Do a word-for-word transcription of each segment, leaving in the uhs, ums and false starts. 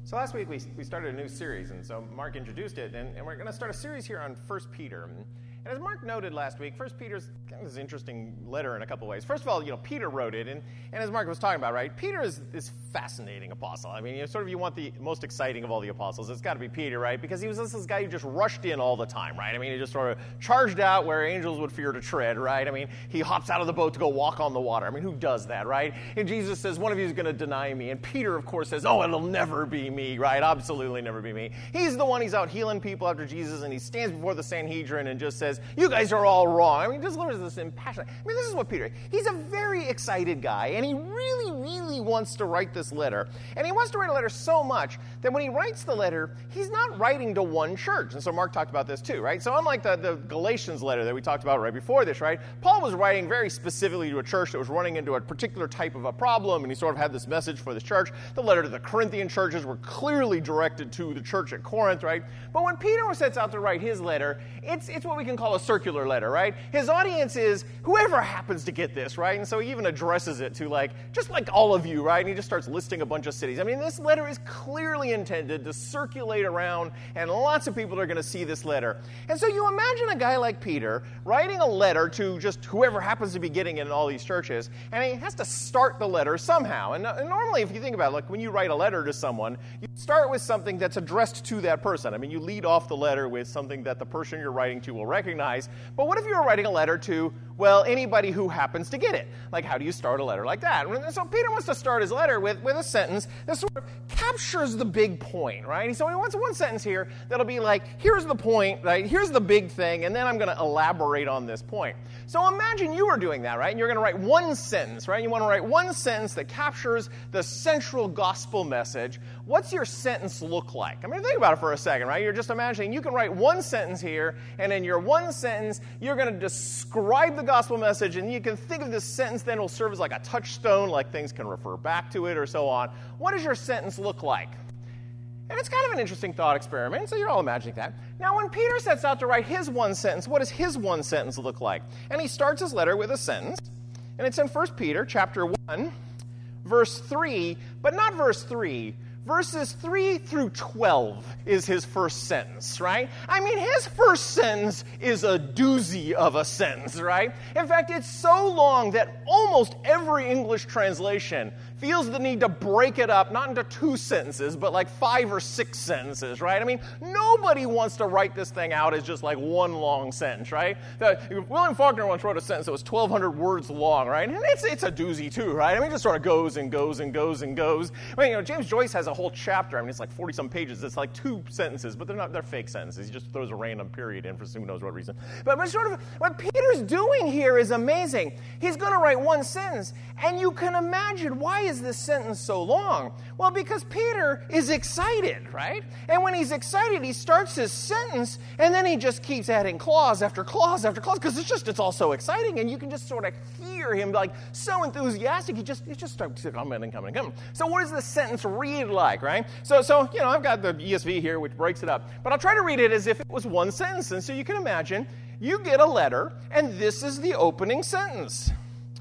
So last week we, we started a new series, and so Mark introduced it, and, and we're going to start a series here on First Peter. And, and as Mark noted last week, First Peter's kind of this interesting letter in a couple ways. First of all, you know, Peter wrote it, and, and as Mark was talking about, right, Peter is this fascinating apostle. I mean, you know, sort of you want the most exciting of all the apostles, it's got to be Peter, right? Because he was this guy who just rushed in all the time, right? I mean, he just sort of charged out where angels would fear to tread, right? I mean, he hops out of the boat to go walk on the water. I mean, who does that, right? And Jesus says, one of you is going to deny me. And Peter, of course, says, oh, it'll never be me, right? Absolutely never be me. He's the one, he's out healing people after Jesus, and he stands before the Sanhedrin and just says, you guys are all wrong. I mean, just delivers this impassioned. I mean, this is what Peter, he's a very excited guy, and he really, really wants to write this letter. And he wants to write a letter so much that when he writes the letter, he's not writing to one church. And so Mark talked about this too, right? So unlike the, the Galatians letter that we talked about right before this, right? Paul was writing very specifically to a church that was running into a particular type of a problem, and he sort of had this message for this church. The letter to the Corinthian churches were clearly directed to the church at Corinth, right? But when Peter sets out to write his letter, it's it's what we can call a circular letter, right? His audience is whoever happens to get this, right? And so he even addresses it to like, just like all of you, right? And he just starts listing a bunch of cities. I mean, this letter is clearly intended to circulate around, and lots of people are going to see this letter. And so you imagine a guy like Peter writing a letter to just whoever happens to be getting it in all these churches, and he has to start the letter somehow. And, and normally, if you think about it, like when you write a letter to someone, you start with something that's addressed to that person. I mean, you lead off the letter with something that the person you're writing to will recognize. But what if you were writing a letter to, well, anybody who happens to get it? Like, how do you start a letter like that? And so Peter wants to start his letter with, with a sentence that sort of captures the big point, right? So he wants one sentence here that'll be like, here's the point, right? Here's the big thing, and then I'm going to elaborate on this point. So imagine you were doing that, right? And you're going to write one sentence, right? You want to write one sentence that captures the central gospel message. What's your sentence look like? I mean, think about it for a second, right? You're just imagining you can write one sentence here, and in your one sentence, you're going to describe the gospel message, and you can think of this sentence then will serve as like a touchstone, like things can refer back to it or so on. What does your sentence look like? And it's kind of an interesting thought experiment, so you're all imagining that. Now, when Peter sets out to write his one sentence, what does his one sentence look like? And he starts his letter with a sentence, and it's in First Peter chapter one, verse three, but not verse three. Verses three through twelve is his first sentence, right? I mean, his first sentence is a doozy of a sentence, right? In fact, it's so long that almost every English translation feels the need to break it up, not into two sentences, but like five or six sentences, right? I mean, nobody wants to write this thing out as just like one long sentence, right? The, William Faulkner once wrote a sentence that was twelve hundred words long, right? And it's it's a doozy too, right? I mean, it just sort of goes and goes and goes and goes. I mean, you know, James Joyce has a whole chapter. I mean, it's like forty-some pages. It's like two sentences, but they're not, they're fake sentences. He just throws a random period in for who knows what reason. But, but sort of what Peter's doing here is amazing. He's going to write one sentence, and you can imagine, why is this sentence so long? Well, because Peter is excited, right? And when he's excited, he starts his sentence, and then he just keeps adding clause after clause after clause, because it's just, it's all so exciting, and you can just sort of hear him like so enthusiastic. He just, he just starts coming and coming and coming. So what does the sentence read like, right? So, so, you know, I've got the E S V here, which breaks it up, but I'll try to read it as if it was one sentence. And so you can imagine, you get a letter, and this is the opening sentence.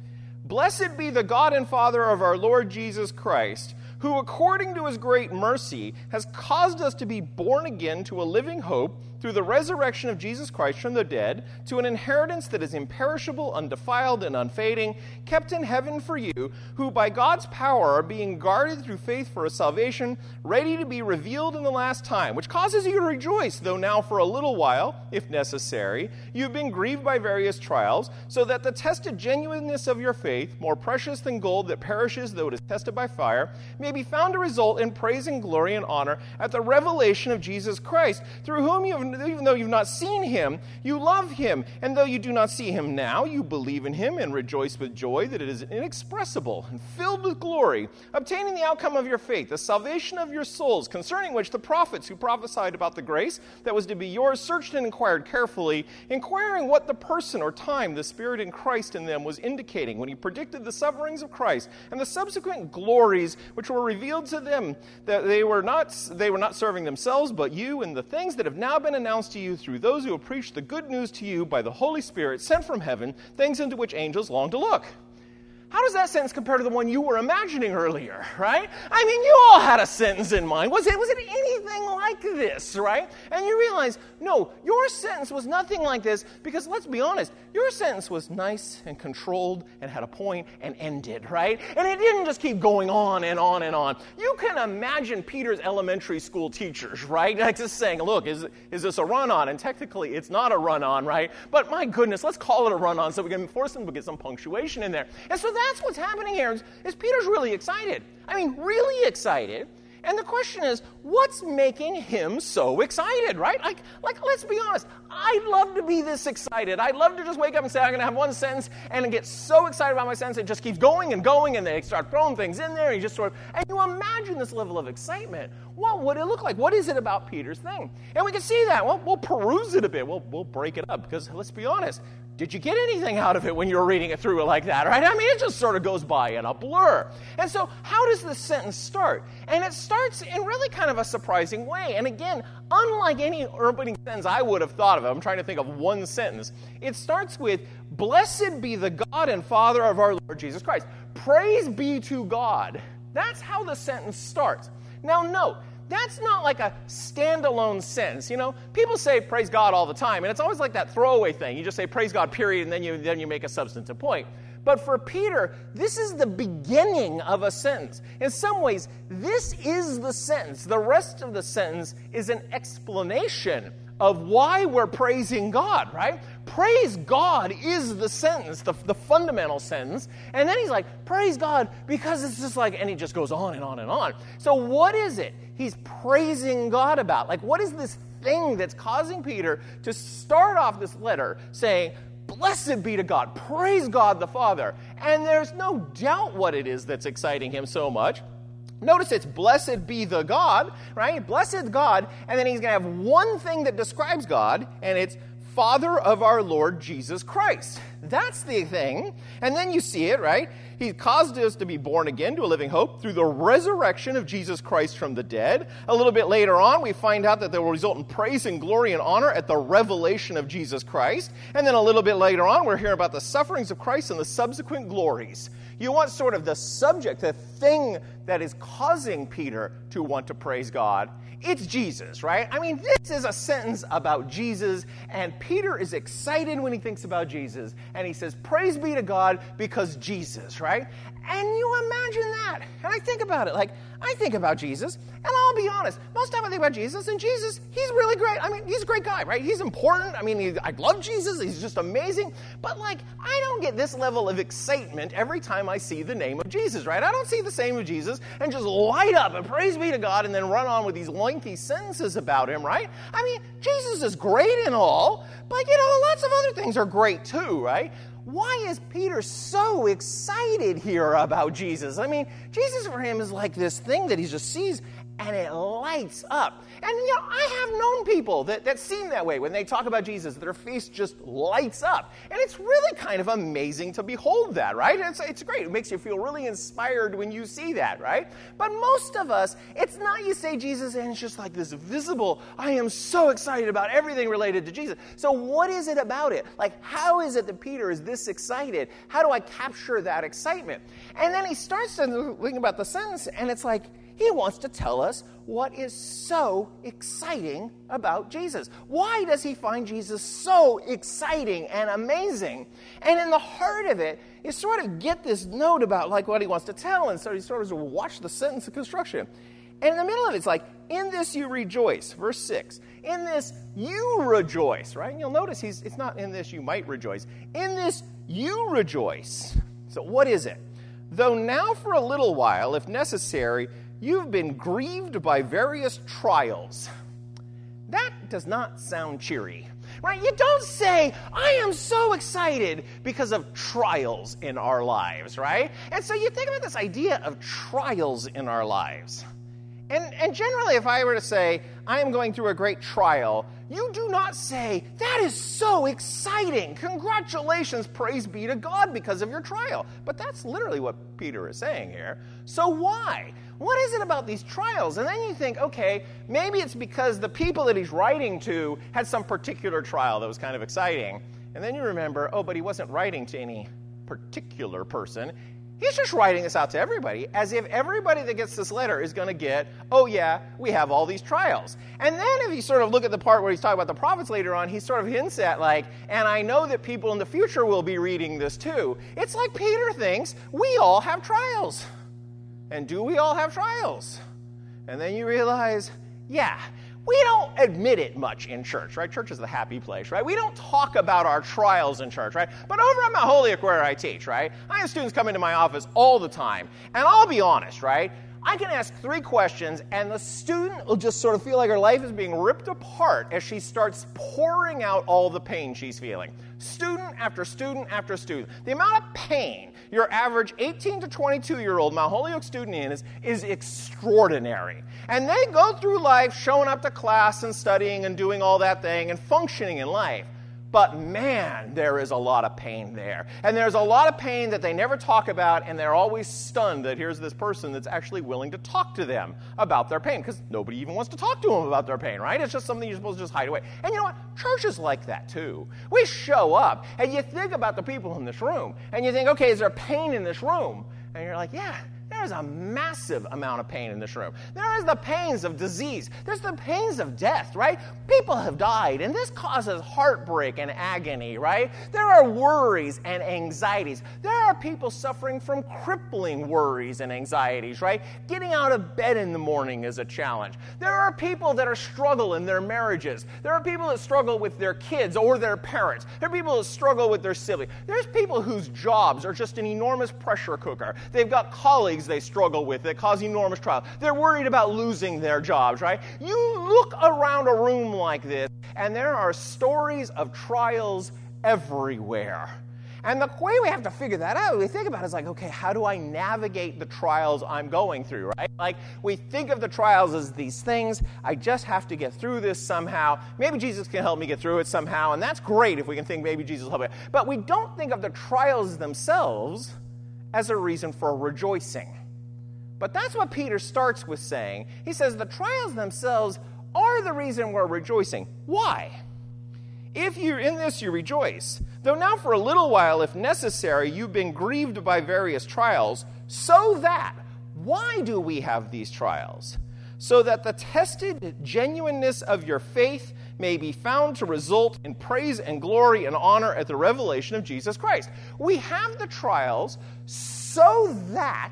Blessed be the God and Father of our Lord Jesus Christ, who according to his great mercy has caused us to be born again to a living hope through the resurrection of Jesus Christ from the dead, to an inheritance that is imperishable, undefiled, and unfading, kept in heaven for you, who by God's power are being guarded through faith for a salvation, ready to be revealed in the last time, which causes you to rejoice, though now for a little while, if necessary, you have been grieved by various trials, so that the tested genuineness of your faith, more precious than gold that perishes though it is tested by fire, may be found to result in praise and glory and honor at the revelation of Jesus Christ, through whom you have, even though you've not seen him, you love him, and though you do not see him now, you believe in him and rejoice with joy that it is inexpressible and filled with glory, obtaining the outcome of your faith, the salvation of your souls, concerning which the prophets who prophesied about the grace that was to be yours searched and inquired carefully, inquiring what the person or time the Spirit in Christ in them was indicating when he predicted the sufferings of Christ and the subsequent glories which were revealed to them, that they were not they were not serving themselves but you, and the things that have now been announced to you through those who have preached the good news to you by the Holy Spirit sent from heaven, things into which angels long to look. how does that sentence compare to the one you were imagining earlier, right? I mean, you all had a sentence in mind. Was it, was it anything like this, right? And you realize, no, your sentence was nothing like this because, let's be honest, your sentence was nice and controlled and had a point and ended, right? And it didn't just keep going on and on and on. You can imagine Peter's elementary school teachers, right? Like just saying, look, is, is this a run-on? And technically, it's not a run-on, right? But my goodness, let's call it a run-on so we can force them to get some punctuation in there. And so that's what's happening here is, is Peter's really excited. I mean, really excited. And the question is, what's making him so excited, right? Like, like, let's be honest. I'd love to be this excited. I'd love to just wake up and say, I'm going to have one sentence and get so excited about my sentence, it just keeps going and going, and they start throwing things in there, and you just sort of, and you imagine this level of excitement. What would it look like? What is it about Peter's thing? And we can see that. Well, we'll peruse it a bit. We'll, we'll break it up because, let's be honest, did you get anything out of it when you were reading it through like that, right? I mean, it just sort of goes by in a blur. And so how does this sentence start? And it starts in really kind of a surprising way. And again, unlike any opening sentence I would have thought of, I'm trying to think of one sentence. It starts with, blessed be the God and Father of our Lord Jesus Christ. Praise be to God. That's how the sentence starts. Now, note, that's not like a standalone sentence. You know, people say praise God all the time, and it's always like that throwaway thing. You just say praise God, period, and then you then you make a substantive point. But for Peter, this is the beginning of a sentence. In some ways, this is the sentence. The rest of the sentence is an explanation of why we're praising God, right? Praise God is the sentence, the, the fundamental sentence. And then he's like, praise God, because it's just like, and he just goes on and on and on. So what is it he's praising God about? Like, what is this thing that's causing Peter to start off this letter saying, blessed be to God, praise God the Father? And there's no doubt what it is that's exciting him so much. Notice it's blessed be the God, right? Blessed God, and then he's going to have one thing that describes God, and it's Father of our Lord Jesus Christ. That's the thing. And then you see it, right? He caused us to be born again to a living hope through the resurrection of Jesus Christ from the dead. A little bit later on, we find out that there will result in praise and glory and honor at the revelation of Jesus Christ. And then a little bit later on, we're hearing about the sufferings of Christ and the subsequent glories. You want sort of the subject, the thing that is causing Peter to want to praise God. It's Jesus, right? I mean, this is a sentence about Jesus, and Peter is excited when he thinks about Jesus, and he says, praise be to God because Jesus, right? And you imagine that. And I think about it, like, I think about Jesus, and I'll be honest, most time I think about Jesus, and Jesus, he's really great. I mean, he's a great guy, right? He's important. I mean, he, I love Jesus. He's just amazing. But, like, I don't get this level of excitement every time I see the name of Jesus, right? I don't see the name of Jesus and just light up and praise be to God and then run on with these lengthy sentences about him, right? I mean, Jesus is great and all, but, you know, lots of other things are great too, right? Why is Peter so excited here about Jesus? I mean, Jesus for him is like this thing that he just sees and it lights up. And, you know, I have known people that, that seem that way when they talk about Jesus. Their face just lights up. And it's really kind of amazing to behold that, right? It's, it's great. It makes you feel really inspired when you see that, right? But most of us, it's not you say Jesus and it's just like this visible, I am so excited about everything related to Jesus. So what is it about it? Like, how is it that Peter is this excited? How do I capture that excitement? And then he starts to think about the sentence, and it's like, he wants to tell us what is so exciting about Jesus. Why does he find Jesus so exciting and amazing? And in the heart of it, you sort of get this note about like what he wants to tell, and so you sort of watch the sentence of construction. And in the middle of it, it's like, in this you rejoice, verse six. In this you rejoice, right? And you'll notice he's it's not in this you might rejoice. In this you rejoice. So what is it? Though now for a little while, if necessary, you've been grieved by various trials. That does not sound cheery, right? You don't say, I am so excited because of trials in our lives, right? And so you think about this idea of trials in our lives. And, and generally, if I were to say, I am going through a great trial, you do not say, that is so exciting. Congratulations, praise be to God because of your trial. But that's literally what Peter is saying here. So why? What is it about these trials? And then you think, okay, maybe it's because the people that he's writing to had some particular trial that was kind of exciting. And then you remember, oh, but he wasn't writing to any particular person. He's just writing this out to everybody, as if everybody that gets this letter is going to get, oh yeah, we have all these trials. And then if you sort of look at the part where he's talking about the prophets later on, he sort of hints at like, and I know that people in the future will be reading this too. It's like Peter thinks we all have trials. And do we all have trials? And then you realize, yeah, we don't admit it much in church, right? Church is the happy place, right? We don't talk about our trials in church, right? But over at Mount Holyoke where I teach, right, I have students come into my office all the time. And I'll be honest, right? I can ask three questions, and the student will just sort of feel like her life is being ripped apart as she starts pouring out all the pain she's feeling. Student after student after student. The amount of pain your average eighteen to twenty-two-year-old Mount Holyoke student is, is extraordinary. And they go through life showing up to class and studying and doing all that thing and functioning in life. But man, there is a lot of pain there. And there's a lot of pain that they never talk about, and they're always stunned that here's this person that's actually willing to talk to them about their pain, because nobody even wants to talk to them about their pain, right? It's just something you're supposed to just hide away. And you know what? Church is like that too. We show up, and you think about the people in this room, and you think, okay, is there pain in this room? And you're like, yeah. There's a massive amount of pain in this room. There is the pains of disease. There's the pains of death, right? People have died, and this causes heartbreak and agony, right? There are worries and anxieties. There are people suffering from crippling worries and anxieties, right? Getting out of bed in the morning is a challenge. There are people that are struggle in their marriages. There are people that struggle with their kids or their parents. There are people that struggle with their siblings. There's people whose jobs are just an enormous pressure cooker. They've got colleagues they struggle with that cause enormous trials. They're worried about losing their jobs, right? You look around a room like this, and there are stories of trials everywhere. And the way we have to figure that out, we think about it is like, okay, how do I navigate the trials I'm going through, right? Like, we think of the trials as these things. I just have to get through this somehow. Maybe Jesus can help me get through it somehow, and that's great if we can think maybe Jesus will help me. But we don't think of the trials themselves as a reason for rejoicing. But that's what Peter starts with saying. He says the trials themselves are the reason we're rejoicing. Why? If you're in this, you rejoice. Though now for a little while, if necessary, you've been grieved by various trials, so that, why do we have these trials? So that the tested genuineness of your faith may be found to result in praise and glory and honor at the revelation of Jesus Christ. We have the trials so that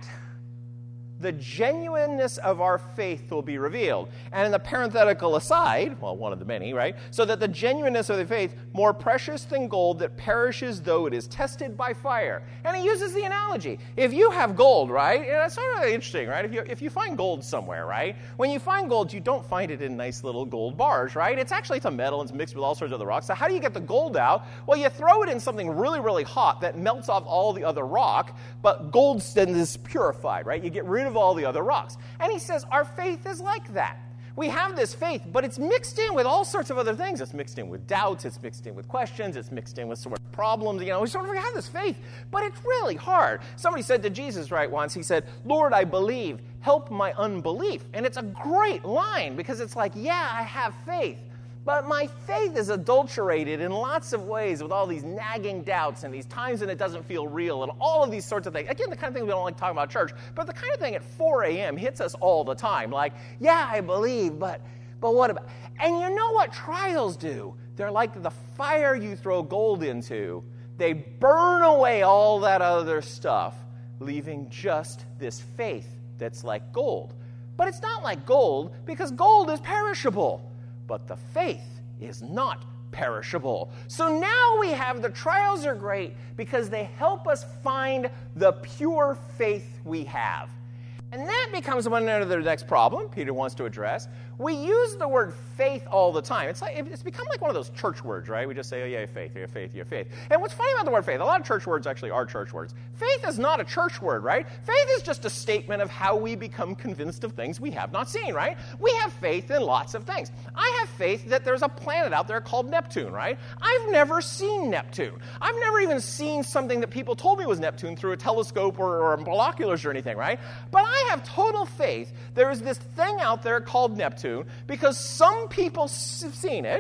the genuineness of our faith will be revealed. And in the parenthetical aside, well, one of the many, right? So that the genuineness of the faith, more precious than gold that perishes though it is tested by fire. And he uses the analogy. If you have gold, right? And it's sort of interesting, right? If you, if you find gold somewhere, right? When you find gold, you don't find it in nice little gold bars, right? It's actually it's a metal and it's mixed with all sorts of other rocks. So how do you get the gold out? Well, you throw it in something really, really hot that melts off all the other rock, but gold then is purified, right? You get rid of all the other rocks. And he says our faith is like that. We have this faith, but it's mixed in with all sorts of other things. It's mixed in with doubts, it's mixed in with questions, it's mixed in with sort of problems. You know, we sort of have this faith, but it's really hard. Somebody said to Jesus right once, he said, Lord, I believe, help my unbelief. And it's a great line because it's like, yeah, I have faith, but my faith is adulterated in lots of ways with all these nagging doubts and these times when it doesn't feel real and all of these sorts of things. Again, the kind of thing we don't like talking about church, but the kind of thing at four a.m. hits us all the time. Like, yeah, I believe, but but what about? And you know what trials do? They're like the fire you throw gold into. They burn away all that other stuff, leaving just this faith that's like gold. But it's not like gold because gold is perishable. But the faith is not perishable. So now we have the trials are great because they help us find the pure faith we have. And that becomes one of the next problem Peter wants to address. We use the word faith all the time. It's like it's become like one of those church words, right? We just say, oh, yeah, you have faith, you have faith, you have faith. And what's funny about the word faith, a lot of church words actually are church words. Faith is not a church word, right? Faith is just a statement of how we become convinced of things we have not seen, right? We have faith in lots of things. I have faith that there's a planet out there called Neptune, right? I've never seen Neptune. I've never even seen something that people told me was Neptune through a telescope or, or binoculars or anything, right? But I have total faith there is this thing out there called Neptune because some people have seen it,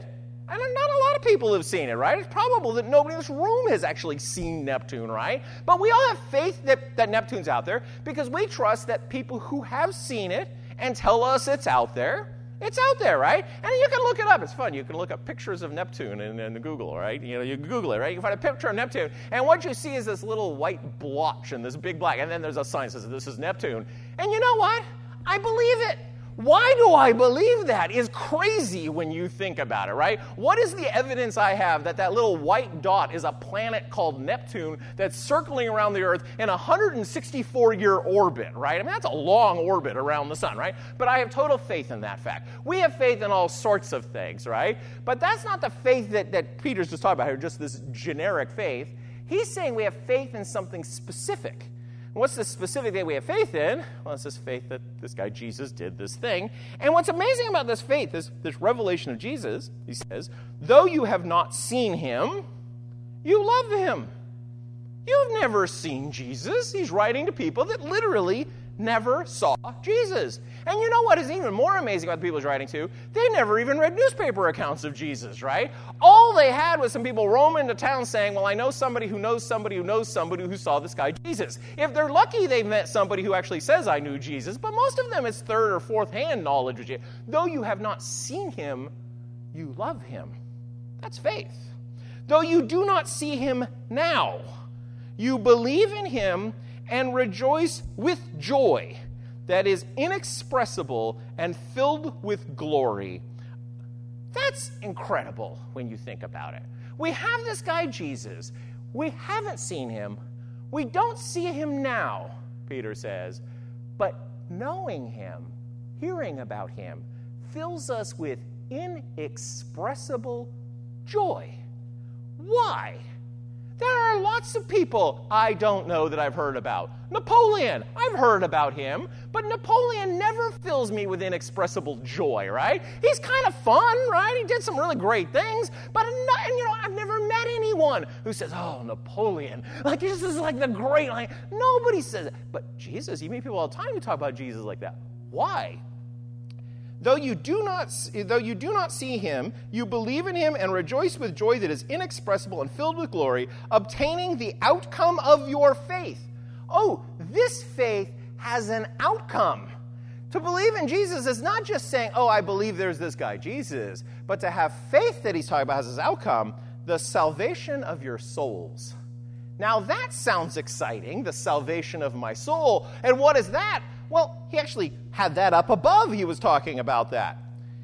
And not a lot of people have seen it, right? It's probable that nobody in this room has actually seen Neptune, right? But we all have faith that, that Neptune's out there because we trust that people who have seen it and tell us it's out there, it's out there, right? And you can look it up. It's fun. You can look up pictures of Neptune in, in Google, right? You know, you Google it, right? You can find a picture of Neptune, and what you see is this little white blotch and this big black, and then there's a sign that says this is Neptune. And you know what? I believe it. Why do I believe that is crazy when you think about it, right? What is the evidence I have that that little white dot is a planet called Neptune that's circling around the Earth in a one hundred sixty-four year orbit, right? I mean, that's a long orbit around the sun, right? But I have total faith in that fact. We have faith in all sorts of things, right? But that's not the faith that, that Peter's just talking about here, just this generic faith. He's saying we have faith in something specific. What's the specific thing we have faith in? Well, it's this faith that this guy Jesus did this thing. And what's amazing about this faith, this, this revelation of Jesus, he says, though you have not seen him, you love him. You've never seen Jesus. He's writing to people that literally never saw Jesus. And you know what is even more amazing about the people he's writing to? They never even read newspaper accounts of Jesus, right? All they had was some people roaming into town saying, well, I know somebody who knows somebody who knows somebody who saw this guy Jesus. If they're lucky, they've met somebody who actually says, I knew Jesus. But most of them, it's third or fourth hand knowledge of Jesus. Though you have not seen him, you love him. That's faith. Though you do not see him now, you believe in him and rejoice with joy that is inexpressible and filled with glory. That's incredible when you think about it. We have this guy Jesus. We haven't seen him. We don't see him now, Peter says. But knowing him, hearing about him, fills us with inexpressible joy. Why? There are lots of people I don't know that I've heard about. Napoleon, I've heard about him, but Napoleon never fills me with inexpressible joy, right? He's kind of fun, right? He did some really great things, but not, and, you know, I've never met anyone who says, oh, Napoleon, like this is like the great, like, nobody says it. But Jesus, you meet people all the time who talk about Jesus like that. Why? Though you do not, though you do not see him, you believe in him and rejoice with joy that is inexpressible and filled with glory, obtaining the outcome of your faith. Oh, this faith has an outcome. To believe in Jesus is not just saying, oh, I believe there's this guy Jesus, but to have faith that he's talking about has his outcome, the salvation of your souls. Now that sounds exciting, the salvation of my soul. And what is that? Well, he actually had that up above. He was talking about that.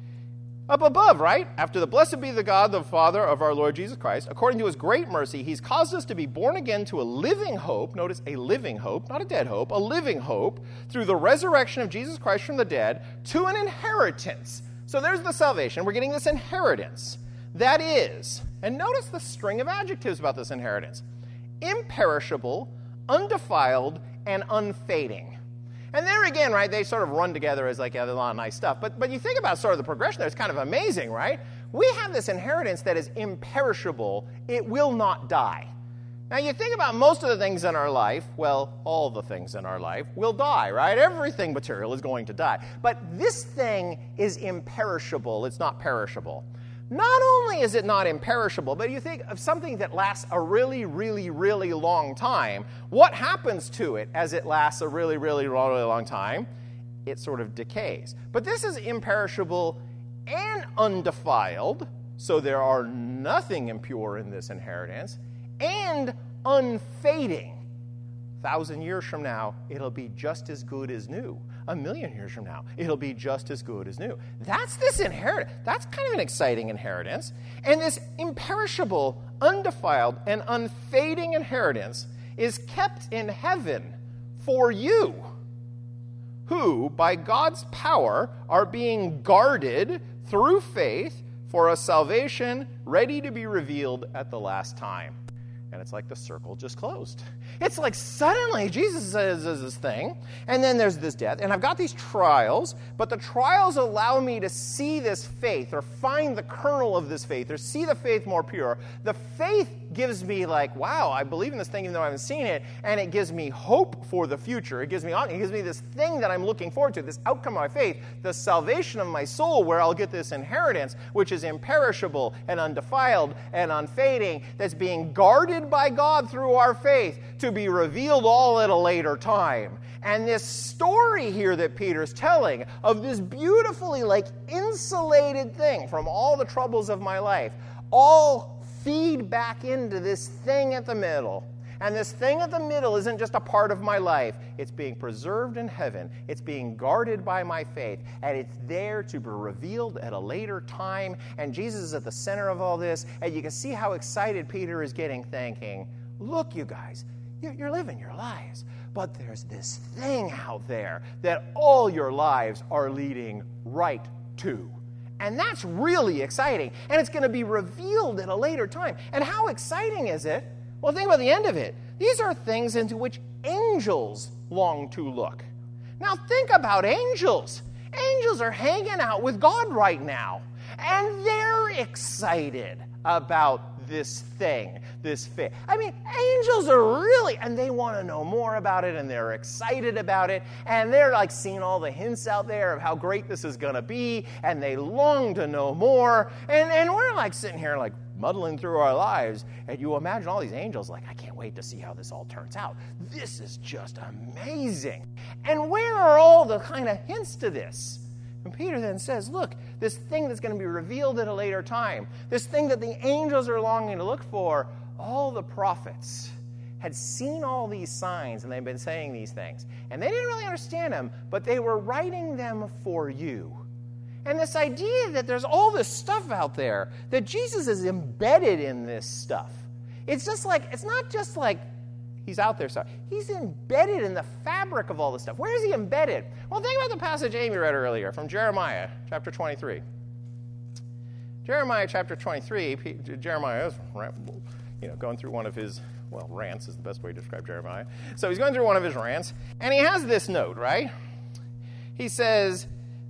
Up above, right? After the blessed be the God, the Father of our Lord Jesus Christ, according to his great mercy, he's caused us to be born again to a living hope. Notice a living hope, not a dead hope, a living hope through the resurrection of Jesus Christ from the dead to an inheritance. So there's the salvation. We're getting this inheritance. That is, and notice the string of adjectives about this inheritance. Imperishable, undefiled, and unfading. And there again, right, they sort of run together as like, yeah, there's a lot of nice stuff. But, but you think about sort of the progression there, it's kind of amazing, right? We have this inheritance that is imperishable. It will not die. Now, you think about most of the things in our life, well, all the things in our life will die, right? Everything material is going to die. But this thing is imperishable. It's not perishable. Not only is it not imperishable, but you think of something that lasts a really, really, really long time. What happens to it as it lasts a really, really, really long time? It sort of decays. But this is imperishable and undefiled, so there are nothing impure in this inheritance, and unfading. A thousand years from now, it'll be just as good as new. A million years from now, it'll be just as good as new. That's this inheritance. That's kind of an exciting inheritance. And this imperishable, undefiled, and unfading inheritance is kept in heaven for you, who, by God's power, are being guarded through faith for a salvation ready to be revealed at the last time. And it's like the circle just closed. It's like suddenly Jesus says this thing, and then there's this death, and I've got these trials, but the trials allow me to see this faith, or find the kernel of this faith, or see the faith more pure. The faith gives me like, wow, I believe in this thing even though I haven't seen it, and it gives me hope for the future. It gives me, it gives me this thing that I'm looking forward to, this outcome of my faith, the salvation of my soul, where I'll get this inheritance, which is imperishable and undefiled and unfading, that's being guarded by God through our faith to be revealed all at a later time. And this story here that Peter's telling of this beautifully like insulated thing from all the troubles of my life, all feed back into this thing at the middle. And this thing at the middle isn't just a part of my life. It's being preserved in heaven. It's being guarded by my faith. And it's there to be revealed at a later time. And Jesus is at the center of all this. And you can see how excited Peter is getting, thinking, look, you guys, you're living your lives. But there's this thing out there that all your lives are leading right to. And that's really exciting. And it's going to be revealed at a later time. And how exciting is it? Well, think about the end of it. These are things into which angels long to look. Now think about angels. Angels are hanging out with God right now. And they're excited about this thing, this fit. I mean, angels are really, and they want to know more about it, and they're excited about it, and they're like seeing all the hints out there of how great this is going to be, and they long to know more, and, and we're like sitting here like muddling through our lives, and you imagine all these angels like, I can't wait to see how this all turns out. This is just amazing. And where are all the kind of hints to this? And Peter then says, look, this thing that's going to be revealed at a later time, this thing that the angels are longing to look for, all the prophets had seen all these signs, and they've been saying these things. And they didn't really understand them, but they were writing them for you. And this idea that there's all this stuff out there, that Jesus is embedded in this stuff. It's just like, it's not just like, he's out there. So he's embedded in the fabric of all this stuff. Where is he embedded? Well, think about the passage Amy read earlier from Jeremiah chapter twenty-three. Jeremiah chapter twenty-three, Jeremiah is, you know, going through one of his, well, rants is the best way to describe Jeremiah. So he's going through one of his rants, and he has this note, right? He says,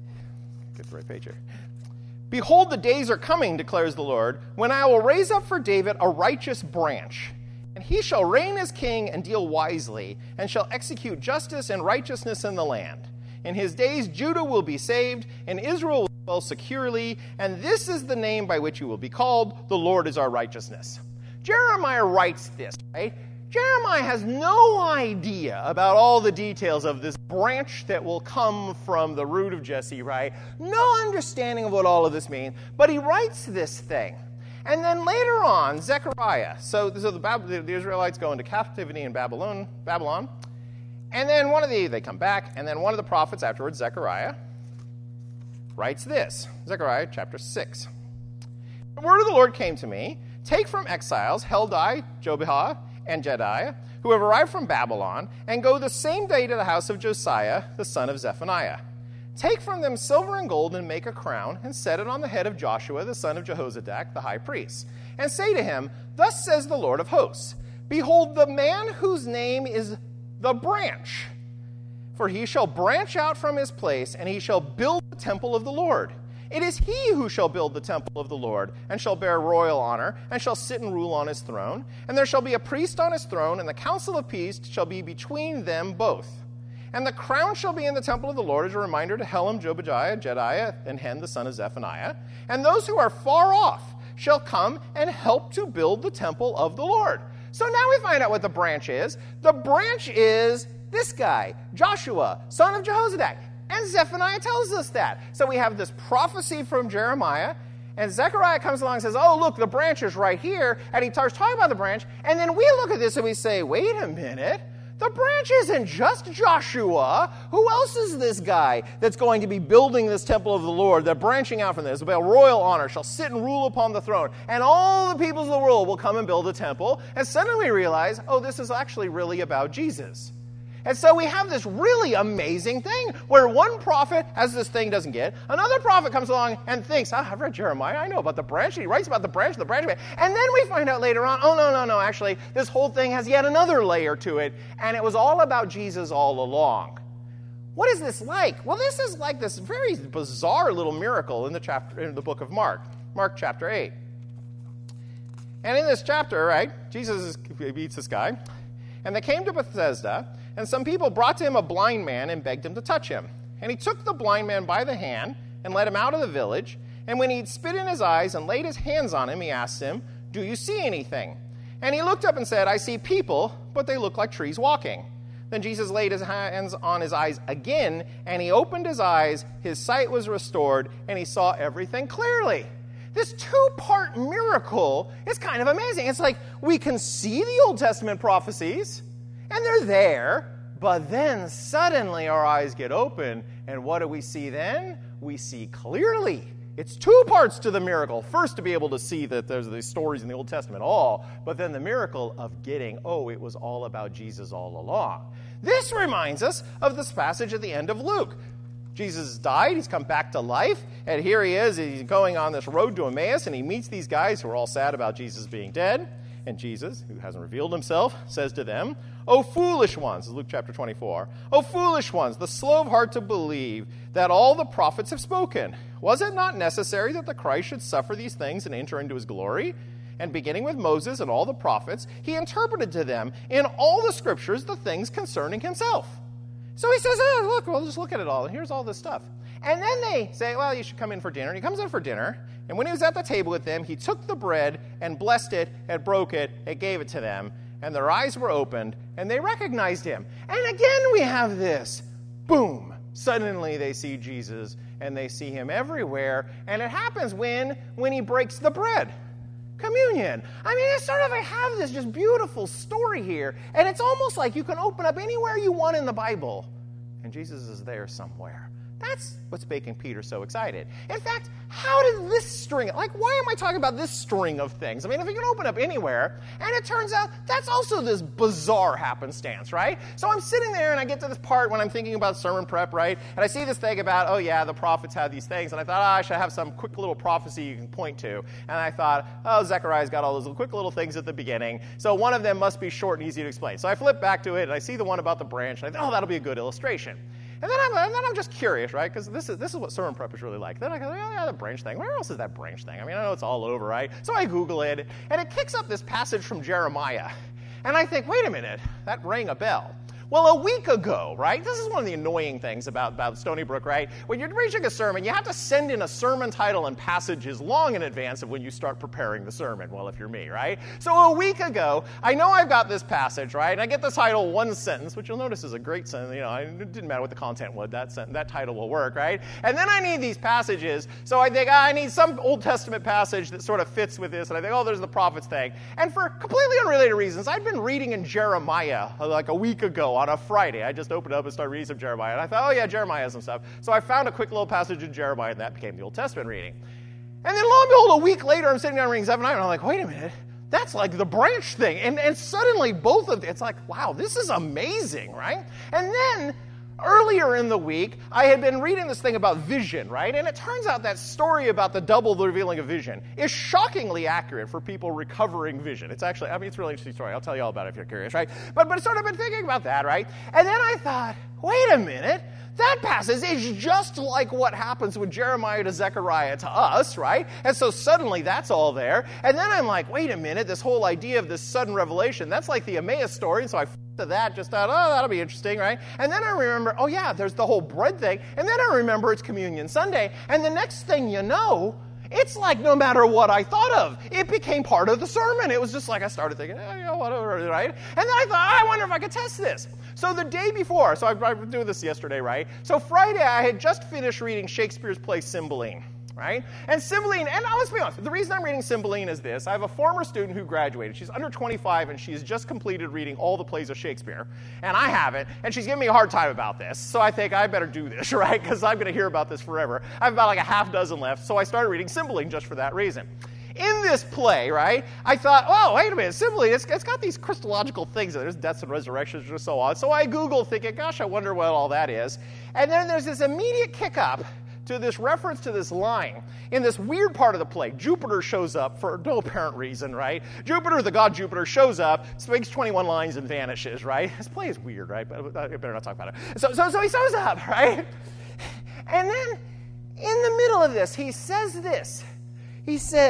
get the right page here. Behold, the days are coming, declares the Lord, when I will raise up for David a righteous branch. And he shall reign as king and deal wisely, and shall execute justice and righteousness in the land. In his days Judah will be saved, and Israel will dwell securely, and this is the name by which you will be called, the Lord is our righteousness. Jeremiah writes this, right? Jeremiah has no idea about all the details of this branch that will come from the root of Jesse, right? No understanding of what all of this means, but he writes this thing. And then later on, Zechariah, so, so the, Bab- the Israelites go into captivity in Babylon, Babylon, and then one of the, they come back, and then one of the prophets afterwards, Zechariah, writes this, Zechariah chapter six. The word of the Lord came to me, take from exiles Heldai, Jobiah, and Jediah, who have arrived from Babylon, and go the same day to the house of Josiah, the son of Zephaniah. Take from them silver and gold and make a crown, and set it on the head of Joshua, the son of Jehozadak, the high priest. And say to him, thus says the Lord of hosts, behold, the man whose name is the branch. For he shall branch out from his place, and he shall build the temple of the Lord. It is he who shall build the temple of the Lord, and shall bear royal honor, and shall sit and rule on his throne. And there shall be a priest on his throne, and the council of peace shall be between them both. And the crown shall be in the temple of the Lord as a reminder to Helam, Jobadiah, Jediah, and Hen, the son of Zephaniah. And those who are far off shall come and help to build the temple of the Lord. So now we find out what the branch is. The branch is this guy, Joshua, son of Jehozadak. And Zephaniah tells us that. So we have this prophecy from Jeremiah, and Zechariah comes along and says, oh, look, the branch is right here. And he starts talking about the branch. And then we look at this and we say, wait a minute. The branch isn't just Joshua. Who else is this guy that's going to be building this temple of the Lord? They're branching out from this. About royal honor shall sit and rule upon the throne. And all the peoples of the world will come and build a temple. And suddenly we realize, oh, this is actually really about Jesus. And so we have this really amazing thing where one prophet has this thing doesn't get. Another prophet comes along and thinks, oh, I've read Jeremiah. I know about the branch. He writes about the branch, the branch. And then we find out later on, oh, no, no, no, actually, this whole thing has yet another layer to it. And it was all about Jesus all along. What is this like? Well, this is like this very bizarre little miracle in the chapter in the book of Mark, Mark chapter eight. And in this chapter, right, Jesus is, meets this guy, and they came to Bethesda, and some people brought to him a blind man and begged him to touch him. And he took the blind man by the hand and led him out of the village. And when he'd spit in his eyes and laid his hands on him, he asked him, "Do you see anything?" And he looked up and said, "I see people, but they look like trees walking." Then Jesus laid his hands on his eyes again, and he opened his eyes. His sight was restored, and he saw everything clearly. This two-part miracle is kind of amazing. It's like we can see the Old Testament prophecies, and they're there, but then suddenly our eyes get open, and what do we see then? We see clearly. It's two parts to the miracle. First, to be able to see that there's these stories in the Old Testament all, but then the miracle of getting, oh, it was all about Jesus all along. This reminds us of this passage at the end of Luke. Jesus died, he's come back to life, and here he is, he's going on this road to Emmaus, and he meets these guys who are all sad about Jesus being dead. And Jesus, who hasn't revealed himself, says to them, "O foolish ones," Luke chapter twenty-four, "O foolish ones, the slow of heart to believe that all the prophets have spoken. Was it not necessary that the Christ should suffer these things and enter into his glory?" And beginning with Moses and all the prophets, he interpreted to them in all the scriptures the things concerning himself. So he says, oh, look, we'll just look at it all, and here's all this stuff. And then they say, well, you should come in for dinner. And he comes in for dinner, and when he was at the table with them, he took the bread and blessed it and broke it and gave it to them. And their eyes were opened, and they recognized him. And again we have this. Boom. Suddenly they see Jesus, and they see him everywhere. And it happens when, when he breaks the bread. Communion. I mean, it's sort of, I have this just beautiful story here, and it's almost like you can open up anywhere you want in the Bible, and Jesus is there somewhere. That's what's making Peter so excited. In fact, how did this string, like, why am I talking about this string of things? I mean, if you can open up anywhere, and it turns out that's also this bizarre happenstance, right? So I'm sitting there, and I get to this part when I'm thinking about sermon prep, right? And I see this thing about, oh yeah, the prophets had these things, and I thought, oh, I should have some quick little prophecy you can point to. And I thought, oh, Zechariah's got all those quick little things at the beginning, so one of them must be short and easy to explain. So I flip back to it, and I see the one about the branch, and I think, oh, that'll be a good illustration. And then, I'm, and then I'm just curious, right? Because this is this is what sermon prep is really like. Then I go, oh, yeah, the branch thing. Where else is that branch thing? I mean, I know it's all over, right? So I Google it, and it kicks up this passage from Jeremiah. And I think, wait a minute, that rang a bell. Well, a week ago, right? This is one of the annoying things about, about Stony Brook, right? When you're preaching a sermon, you have to send in a sermon title and passages long in advance of when you start preparing the sermon. Well, if you're me, right? So a week ago, I know I've got this passage, right? And I get the title One Sentence, which you'll notice is a great sentence. You know, it didn't matter what the content was. That sentence, that title will work, right? And then I need these passages. So I think, ah, I need some Old Testament passage that sort of fits with this. And I think, oh, there's the prophets thing. And for completely unrelated reasons, I've been reading in Jeremiah like a week ago on a Friday. I just opened up and started reading some Jeremiah, and I thought, oh yeah, Jeremiah has some stuff. So I found a quick little passage in Jeremiah, and that became the Old Testament reading. And then lo and behold, a week later, I'm sitting down reading Zephaniah, and I'm like, wait a minute, that's like the branch thing. And, and suddenly both of them, it's like, wow, this is amazing, right? And then earlier in the week, I had been reading this thing about vision, right? And it turns out that story about the double revealing of vision is shockingly accurate for people recovering vision. It's actually, I mean, it's a really interesting story. I'll tell you all about it if you're curious, right? But, but sort of been thinking about that, right? And then I thought, wait a minute. That passage is just like what happens with Jeremiah to Zechariah to us, right? And so suddenly that's all there. And then I'm like, wait a minute, this whole idea of this sudden revelation, that's like the Emmaus story. And so I to that, just thought, oh, that'll be interesting, right? And then I remember, oh yeah, there's the whole bread thing. And then I remember it's Communion Sunday. And the next thing you know, it's like no matter what I thought of, it became part of the sermon. It was just like I started thinking, oh, you know, whatever, right? And then I thought, oh, I wonder if I could test this. So the day before, so I, I was doing this yesterday, right? So Friday, I had just finished reading Shakespeare's play Cymbeline. Right? And Cymbeline, and let's be honest, the reason I'm reading Cymbeline is this. I have a former student who graduated. She's under twenty-five, and she's just completed reading all the plays of Shakespeare. And I haven't, and she's giving me a hard time about this. So I think I better do this, right? Because I'm going to hear about this forever. I have about like a half dozen left, so I started reading Cymbeline just for that reason. In this play, right, I thought, oh, wait a minute, Cymbeline, it's, it's got these Christological things. There's deaths and resurrections and so on. So I Googled thinking, gosh, I wonder what all that is. And then there's this immediate kick up to this reference to this line. In this weird part of the play, Jupiter shows up for no apparent reason, right? Jupiter, the god Jupiter, shows up, speaks twenty-one lines, and vanishes, right? This play is weird, right? But I better not talk about it. So, so, so he shows up, right? And then, in the middle of this, he says this. He says,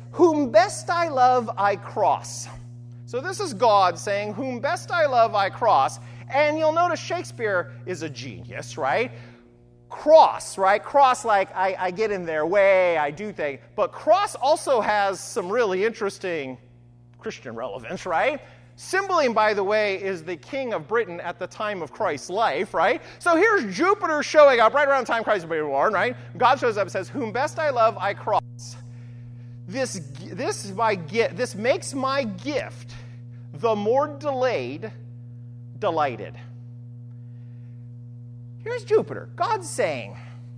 whom best I love, I cross. So this is God saying, whom best I love, I cross. And you'll notice Shakespeare is a genius, right? Cross, right? Cross like I, I get in their way, I do things. But cross also has some really interesting Christian relevance, right? Cymbeline, by the way, is the king of Britain at the time of Christ's life, right? So here's Jupiter showing up right around the time Christ was born, right? God shows up and says, whom best I love, I cross. This, this, my gift, this makes my gift the more delayed, delighted. Here's Jupiter. God's saying,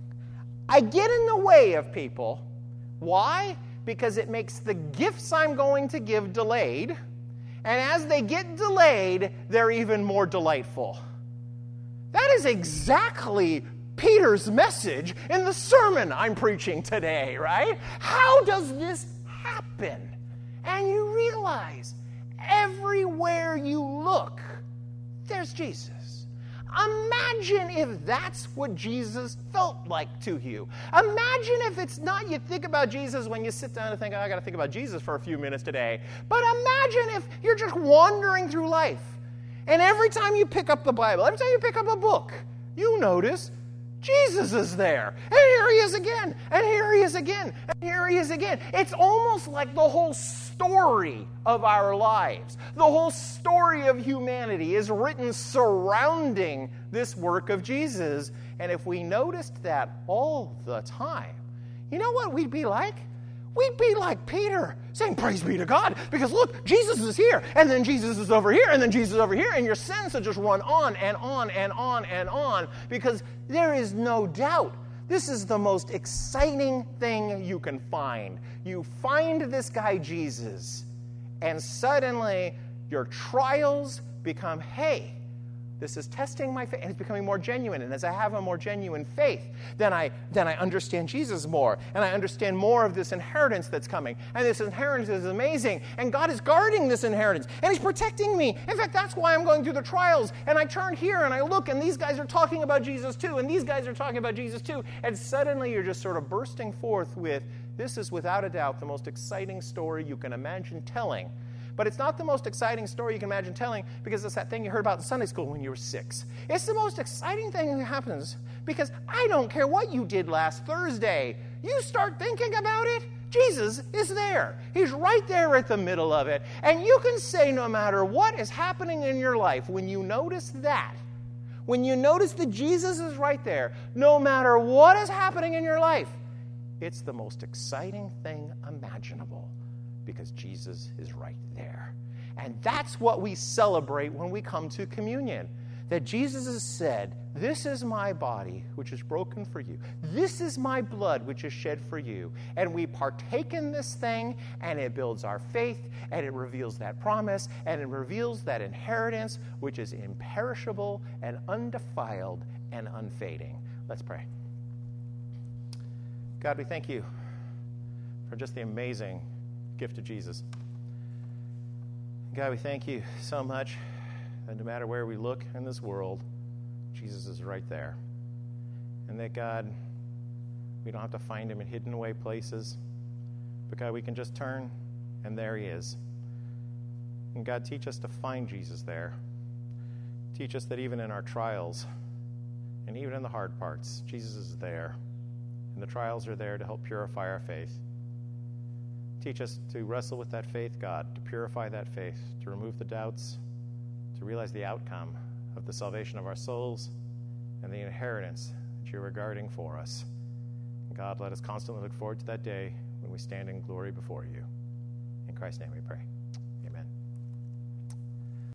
I get in the way of people. Why? Because it makes the gifts I'm going to give delayed. And as they get delayed, they're even more delightful. That is exactly Peter's message in the sermon I'm preaching today, right? How does this happen? And you realize everywhere you look, there's Jesus. Imagine if that's what Jesus felt like to you. Imagine if it's not you think about Jesus when you sit down and think, oh, I got to think about Jesus for a few minutes today. But imagine if you're just wandering through life, and every time you pick up the Bible, every time you pick up a book, you notice Jesus is there. And here he is again. And here he is again. And here he is again. It's almost like the whole story of our lives, the whole story of humanity is written surrounding this work of Jesus. And if we noticed that all the time, you know what we'd be like? We'd be like Peter, saying, praise be to God, because look, Jesus is here, and then Jesus is over here, and then Jesus is over here, and your sins will just run on and on and on and on, because there is no doubt this is the most exciting thing you can find. You find this guy Jesus, and suddenly your trials become, hey, this is testing my faith, and it's becoming more genuine. And as I have a more genuine faith, then I then I understand Jesus more, and I understand more of this inheritance that's coming. And this inheritance is amazing, and God is guarding this inheritance, and He's protecting me. In fact, that's why I'm going through the trials. And I turn here, and I look, and these guys are talking about Jesus too, and these guys are talking about Jesus too. And suddenly you're just sort of bursting forth with, this is without a doubt the most exciting story you can imagine telling. But it's not the most exciting story you can imagine telling because it's that thing you heard about in Sunday school when you were six. It's the most exciting thing that happens because I don't care what you did last Thursday. You start thinking about it, Jesus is there. He's right there at the middle of it. And you can say no matter what is happening in your life, when you notice that, when you notice that Jesus is right there, no matter what is happening in your life, it's the most exciting thing imaginable. Because Jesus is right there. And that's what we celebrate when we come to communion. That Jesus has said, this is my body, which is broken for you. This is my blood, which is shed for you. And we partake in this thing, and it builds our faith, and it reveals that promise, and it reveals that inheritance, which is imperishable and undefiled and unfading. Let's pray. God, we thank you for just the amazing gift of Jesus. God, we thank you so much that no matter where we look in this world, Jesus is right there. And that, God, we don't have to find him in hidden away places, but God, we can just turn and there he is. And God, teach us to find Jesus there. Teach us that even in our trials and even in the hard parts, Jesus is there. And the trials are there to help purify our faith. Teach us to wrestle with that faith, God, to purify that faith, to remove the doubts, to realize the outcome of the salvation of our souls and the inheritance that you're regarding for us. And God, let us constantly look forward to that day when we stand in glory before you. In Christ's name we pray.